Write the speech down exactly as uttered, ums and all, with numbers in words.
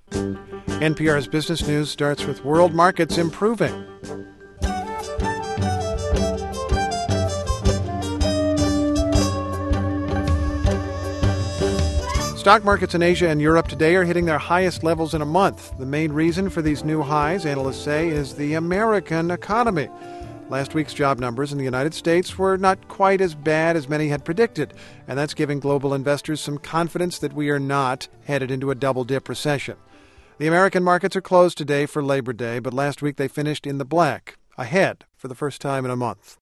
N P R's Business News starts with world markets improving. Stock markets in Asia and Europe today are hitting their highest levels in a month. The main reason for these new highs, analysts say, is the American economy. Last week's job numbers in the United States were not quite as bad as many had predicted, and that's giving global investors some confidence that we are not headed into a double-dip recession. The American markets are closed today for Labor Day, but last week they finished in the black, ahead for the first time in a month.